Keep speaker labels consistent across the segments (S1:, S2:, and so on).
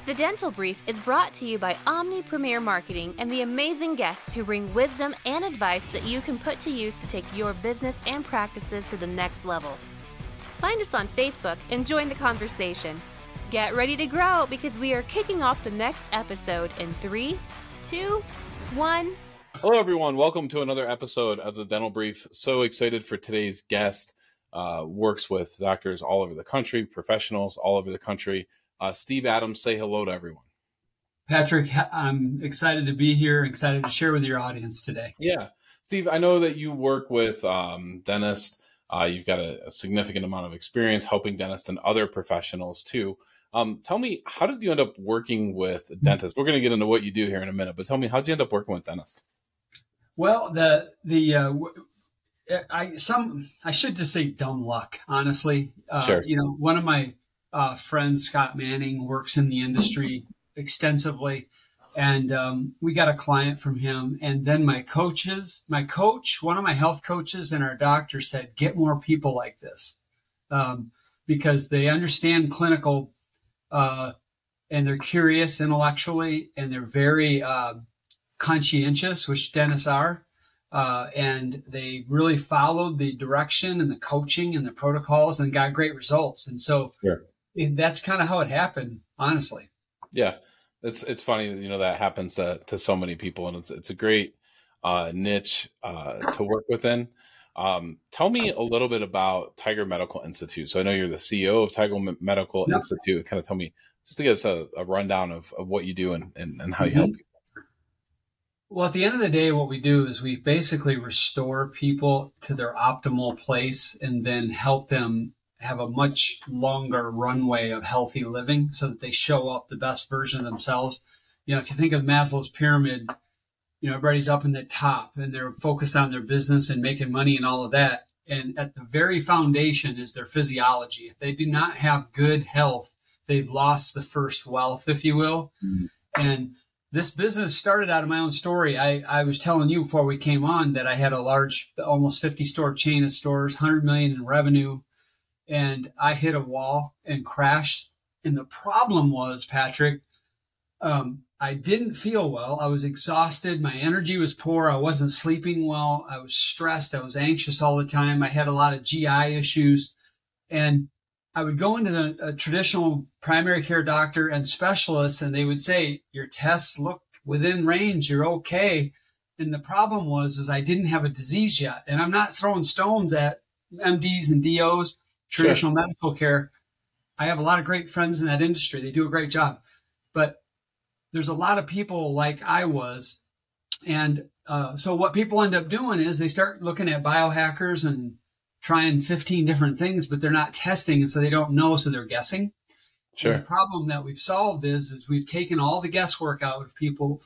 S1: The Dental Brief is brought to you by Omni Premier Marketing and the amazing guests who bring wisdom and advice that you can put to use to take your business and practices to the next level. Find us on Facebook and join the conversation. Get ready to grow because we are kicking off the next episode in 3, 2, 1.
S2: Hello, everyone. Welcome to another episode of the Dental Brief. So excited for today's guest. Works with doctors all over the country, professionals all over the country. Steve Adams, say hello to everyone.
S3: Patrick, I'm excited to be here, excited to share with your audience today.
S2: Yeah. Steve, I know that you work with dentists. You've got a significant amount of experience helping dentists and other professionals too. Tell me, how did you end up working with dentists? We're going to get into what you do here in a minute, but tell me, how did you end up working with dentists?
S3: Well, I should just say dumb luck, honestly.
S2: Sure.
S3: One of my friends, Scott Manning, works in the industry extensively, and we got a client from him. And then my coach, one of my health coaches, and our doctor said, get more people like this, because they understand clinical, and they're curious intellectually, and they're very conscientious, which dentists are. And they really followed the direction and the coaching and the protocols and got great results. And so that's kind of how it happened, honestly.
S2: Yeah. It's funny, that happens to so many people, and it's a great niche to work within. Tell me a little bit about Tiger Medical Institute. So I know you're the CEO of Tiger Medical Institute. Kind of tell me, just to give us a rundown of what you do and how you help people.
S3: Well, at the end of the day, what we do is we basically restore people to their optimal place and then help them have a much longer runway of healthy living so that they show up the best version of themselves. If you think of Maslow's pyramid, everybody's up in the top and they're focused on their business and making money and all of that. And at the very foundation is their physiology. If they do not have good health, they've lost the first wealth, if you will. Mm-hmm. And this business started out of my own story. I was telling you before we came on that I had a large, almost 50 store chain of stores, 100 million in revenue. And I hit a wall and crashed. And the problem was, Patrick, I didn't feel well. I was exhausted. My energy was poor. I wasn't sleeping well. I was stressed. I was anxious all the time. I had a lot of GI issues. And I would go into a traditional primary care doctor and specialists, and they would say, your tests look within range. You're okay. And the problem was I didn't have a disease yet. And I'm not throwing stones at MDs and DOs, traditional medical care. I have a lot of great friends in that industry. They do a great job. But there's a lot of people like I was. And so what people end up doing is they start looking at biohackers and trying 15 different things, but they're not testing, and so they don't know, so they're guessing. Sure. And the problem that we've solved is we've taken all the guesswork out of people,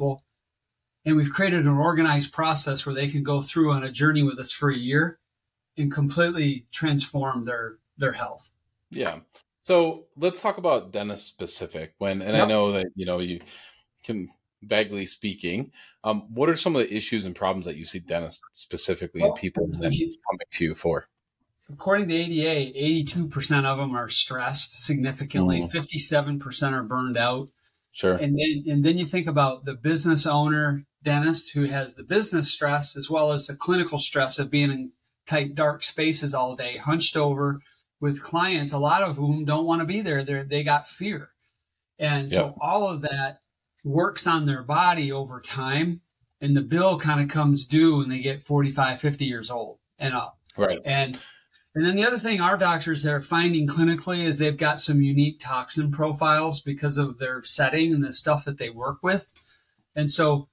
S3: and we've created an organized process where they can go through on a journey with us for a year and completely transform their health.
S2: Yeah. So let's talk about dentist specific. I know that you can vaguely speaking. What are some of the issues and problems that you see dentists specifically and people that coming to you for?
S3: According to ADA, 82% of them are stressed significantly. 57% are burned out.
S2: Sure.
S3: And then you think about the business owner dentist who has the business stress as well as the clinical stress of being in tight, dark spaces all day, hunched over with clients, a lot of whom don't want to be there. They got fear. And so all of that works on their body over time, and the bill kind of comes due when they get 45, 50 years old and up.
S2: Right.
S3: And then the other thing our doctors are finding clinically is they've got some unique toxin profiles because of their setting and the stuff that they work with. And so,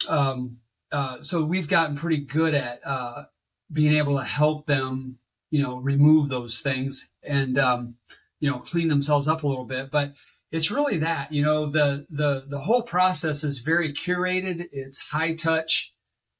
S3: so we've gotten pretty good at being able to help them, remove those things and, clean themselves up a little bit. But it's really that, the whole process is very curated. It's high touch.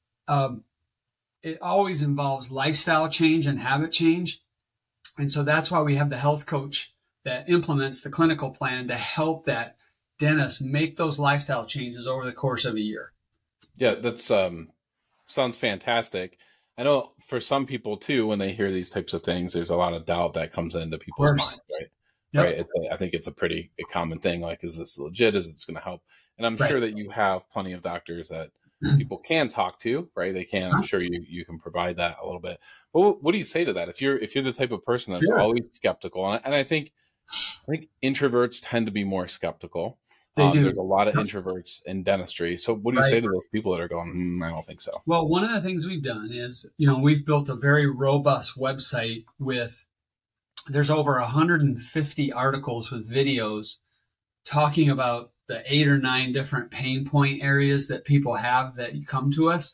S3: It always involves lifestyle change and habit change. And so that's why we have the health coach that implements the clinical plan to help that dentist make those lifestyle changes over the course of a year.
S2: Yeah, that's sounds fantastic. I know for some people too, when they hear these types of things, there's a lot of doubt that comes into people's minds, right?
S3: Yep.
S2: right? I think it's a pretty common thing. Like, is this legit? Is it's going to help? And I'm
S3: Right.
S2: sure that you have plenty of doctors that people can talk to, right? They can. I'm sure you can provide that a little bit. But what do you say to that? If you're the type of person that's
S3: Sure.
S2: always skeptical, and I think introverts tend to be more skeptical.
S3: They do.
S2: There's a lot of introverts in dentistry. So what do you say to those people that are going, I don't think so?
S3: Well, one of the things we've done is, we've built a very robust website there's over 150 articles with videos talking about the 8 or 9 different pain point areas that people have that come to us.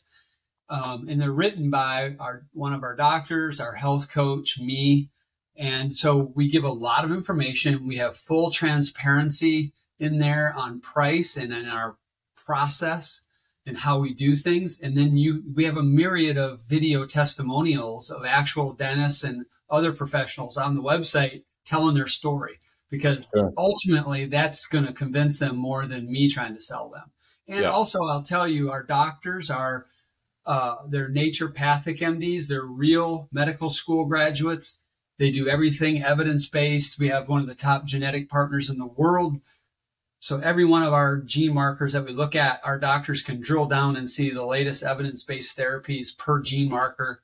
S3: And they're written by one of our doctors, our health coach, me. And so we give a lot of information. We have full transparency in there on price and in our process and how we do things. And then we have a myriad of video testimonials of actual dentists and other professionals on the website telling their story, because ultimately that's going to convince them more than me trying to sell them. And also, I'll tell you, our doctors are they're naturopathic MDs. They're real medical school graduates. They do everything evidence-based. We have one of the top genetic partners in the world. So every one of our gene markers that we look at, our doctors can drill down and see the latest evidence-based therapies per gene marker.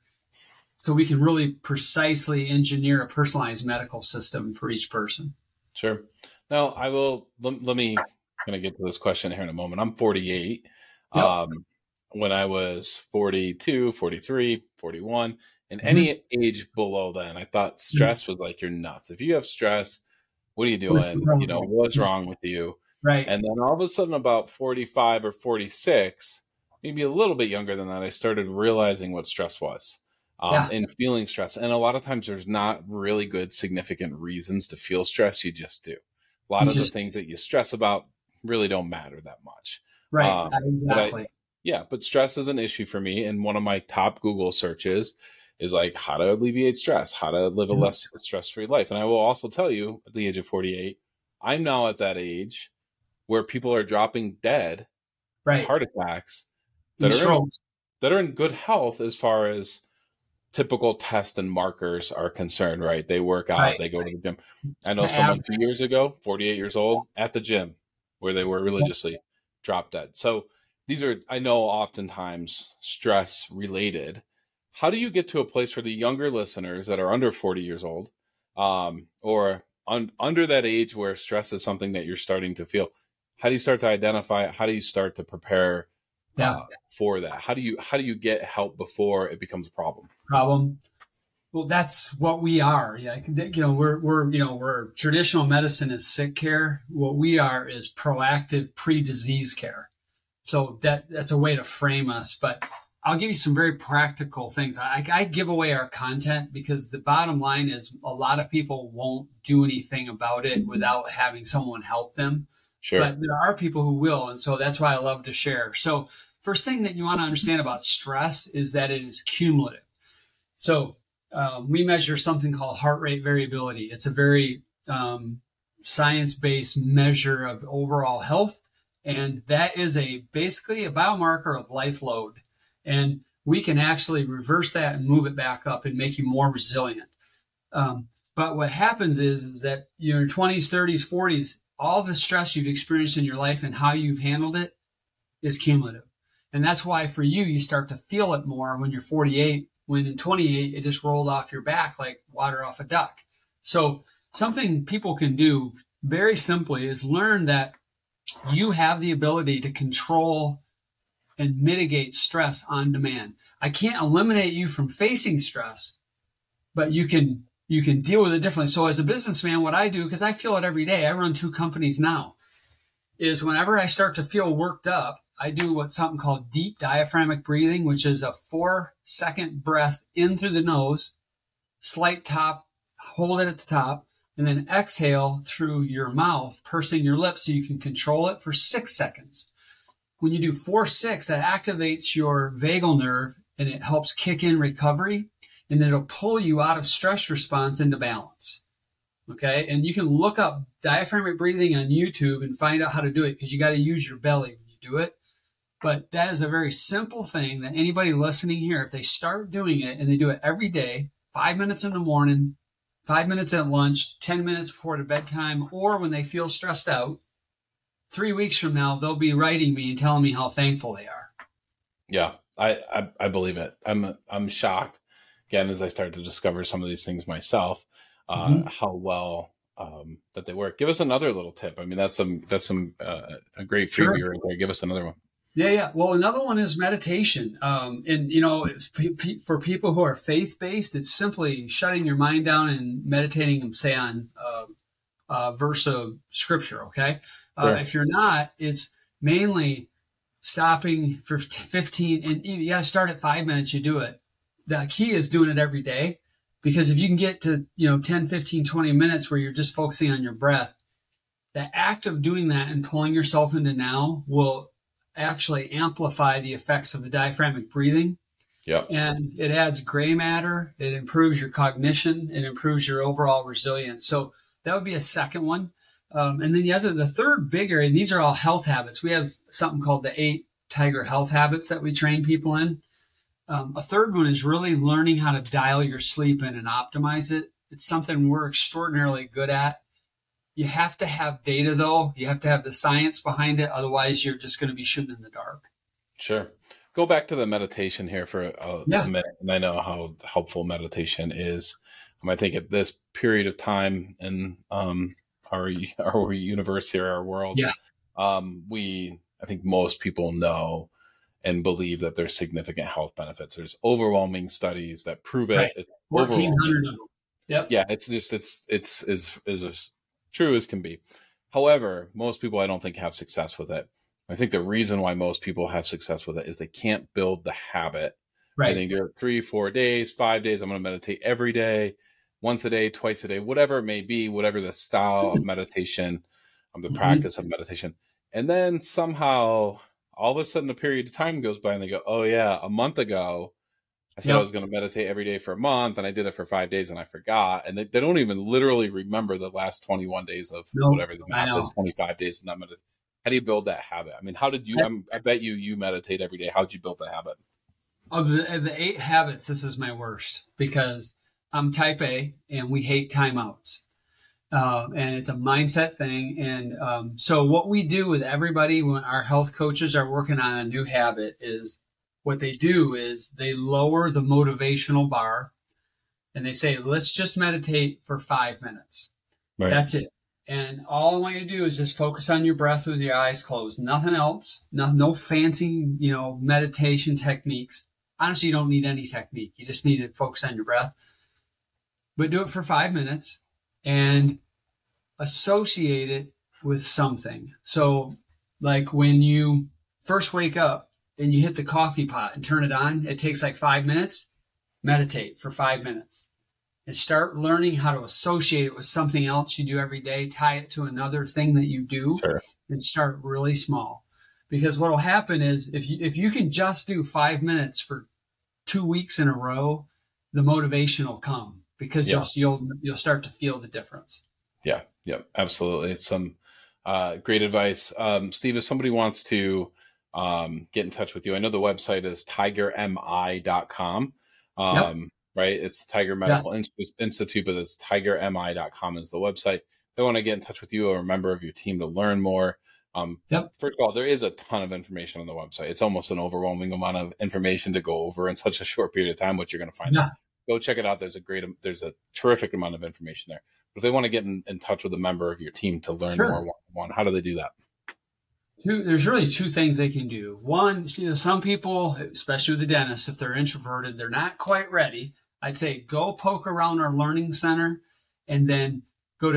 S3: So we can really precisely engineer a personalized medical system for each person.
S2: Sure. Now, let me kind of get to this question here in a moment. I'm 48. Yep. When I was 42, 43, 41, and any age below then, I thought stress was like, you're nuts. If you have stress, what are you doing? What's wrong with you?
S3: Right.
S2: And then all of a sudden, about 45 or 46, maybe a little bit younger than that, I started realizing what stress was and feeling stress. And a lot of times there's not really good, significant reasons to feel stress. You just do. A lot of the things that you stress about really don't matter that much.
S3: Right. Exactly.
S2: But stress is an issue for me. And one of my top Google searches is like how to alleviate stress, how to live a less stress-free life. And I will also tell you, at the age of 48, I'm now at that age where people are dropping dead, heart attacks, that are in good health as far as typical tests and markers are concerned, right? They work out, they go to the gym. I know someone 2 years ago, 48 years old, at the gym where they were religiously dropped dead. So these are, I know, oftentimes stress related. How do you get to a place where the younger listeners that are under 40 years old or under that age where stress is something that you're starting to feel, how do you start to identify it? How do you start to prepare for that? How do you get help before it becomes a problem?
S3: Well, that's what we are. Yeah, we're traditional medicine is sick care. What we are is proactive pre-disease care. So that's a way to frame us. But I'll give you some very practical things. I give away our content because the bottom line is a lot of people won't do anything about it without having someone help them.
S2: Sure.
S3: But there are people who will. And so that's why I love to share. So first thing that you want to understand about stress is that it is cumulative. So we measure something called heart rate variability. It's a very science-based measure of overall health. And that is basically a biomarker of life load. And we can actually reverse that and move it back up and make you more resilient. But what happens is that your 20s, 30s, 40s, all the stress you've experienced in your life and how you've handled it is cumulative. And that's why for you start to feel it more when you're 48, when in 28, it just rolled off your back like water off a duck. So something people can do very simply is learn that you have the ability to control and mitigate stress on demand. I can't eliminate you from facing stress, but you can deal with it differently. So as a businessman, what I do, because I feel it every day, I run 2 companies now, is whenever I start to feel worked up, I do something called deep diaphragmatic breathing, which is a 4-second breath in through the nose, slight top, hold it at the top, and then exhale through your mouth, pursing your lips so you can control it for 6 seconds. When you do 4-6, that activates your vagal nerve and it helps kick in recovery, and it'll pull you out of stress response into balance. Okay. And you can look up diaphragmatic breathing on YouTube and find out how to do it, because you got to use your belly when you do it. But that is a very simple thing that anybody listening here, if they start doing it and they do it every day, 5 minutes in the morning, 5 minutes at lunch, 10 minutes before the bedtime, or when they feel stressed out. 3 weeks from now, they'll be writing me and telling me how thankful they are.
S2: Yeah, I believe it. I'm shocked again as I start to discover some of these things myself, how well that they work. Give us another little tip. I mean, that's a great freebie right there. Give us another one.
S3: Yeah. Well, another one is meditation. And for people who are faith-based, it's simply shutting your mind down and meditating, say, on a verse of scripture. Okay. If you're not, it's mainly stopping for 15, and you got to start at 5 minutes. You do it. The key is doing it every day, because if you can get to, 10, 15, 20 minutes where you're just focusing on your breath, the act of doing that and pulling yourself into now will actually amplify the effects of the diaphragmatic breathing.
S2: Yep.
S3: And it adds gray matter. It improves your cognition. It improves your overall resilience. So that would be a second one. And then the third big area, and these are all health habits. We have something called the 8 Tiger health habits that we train people in. A third one is really learning how to dial your sleep in and optimize it. It's something we're extraordinarily good at. You have to have data, though. You have to have the science behind it. Otherwise, you're just going to be shooting in the dark.
S2: Sure. Go back to the meditation here for a minute. And I know how helpful meditation is. I think at this period of time in our universe here, our world, I think most people know and believe that there's significant health benefits. There's overwhelming studies that prove it.
S3: Right. 1,400 of them. Yep.
S2: Yeah, it's as true as can be. However, most people I don't think have success with it. I think the reason why most people have success with it is they can't build the habit.
S3: Right.
S2: They do it 3, 4 days, 5 days. I'm going to meditate every day, once a day, twice a day, whatever it may be, whatever the style of meditation, the practice of meditation. And then somehow all of a sudden a period of time goes by and they go, oh yeah, a month ago, I said I was going to meditate every day for a month and I did it for 5 days and I forgot. And they don't even literally remember the last 21 days of whatever the math is, 25 days of not meditating. How do you build that habit? I mean, how did you, I bet you meditate every day. How'd you build that habit?
S3: Of the 8 habits, this is my worst because I'm type A and we hate timeouts. And it's a mindset thing. And so what we do with everybody when our health coaches are working on a new habit is what they do is they lower the motivational bar and they say, let's just meditate for 5 minutes. Right. That's it. And all I want you to do is just focus on your breath with your eyes closed. Nothing else. No fancy, meditation techniques. Honestly, you don't need any technique. You just need to focus on your breath. But do it for 5 minutes and associate it with something. So like when you first wake up and you hit the coffee pot and turn it on, it takes like 5 minutes. Meditate for 5 minutes and start learning how to associate it with something else you do every day. Tie it to another thing that you do and start really small. Because what will happen is if you can just do 5 minutes for 2 weeks in a row, the motivation will come because you'll start to feel the difference.
S2: Yeah, absolutely. It's some great advice. Steve, if somebody wants to get in touch with you, I know the website is tigermi.com. Right? It's the Tiger Medical Institute, but it's tigermi.com is the website. If they want to get in touch with you or a member of your team to learn more, first of all, there is a ton of information on the website. It's almost an overwhelming amount of information to go over in such a short period of time, what you're going to find out. Go check it out. There's a terrific amount of information there. But if they want to get in touch with a member of your team to learn more one-on-one, how do they do that?
S3: There's really 2 things they can do. One, some people, especially with the dentist, if they're introverted, they're not quite ready. I'd say go poke around our learning center and then go to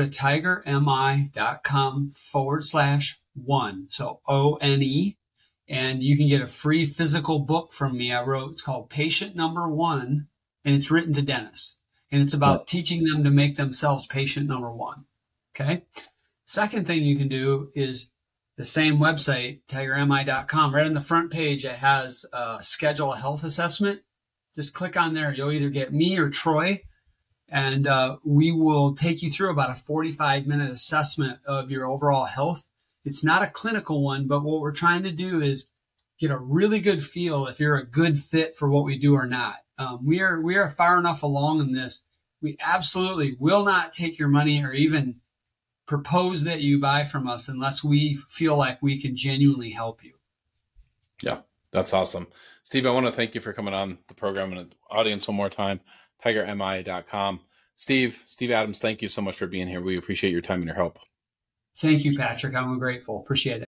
S3: tigermi.com/one. So ONE. And you can get a free physical book from me. I wrote, it's called Patient Number 1, and it's written to dentists. And it's about teaching them to make themselves patient number 1. Okay. Second thing you can do is the same website, tigermi.com. Right on the front page, it has schedule a health assessment. Just click on there. You'll either get me or Troy, and we will take you through about a 45-minute assessment of your overall health. It's not a clinical one, but what we're trying to do is get a really good feel if you're a good fit for what we do or not. We are far enough along in this we absolutely will not take your money or even propose that you buy from us unless we feel like we can genuinely help you.
S2: Yeah, that's awesome. Steve, I want to thank you for coming on the program and the audience one more time, tigermi.com. Steve Adams, thank you so much for being here. We appreciate your time and your help.
S3: Thank you, Patrick. I'm grateful. Appreciate it.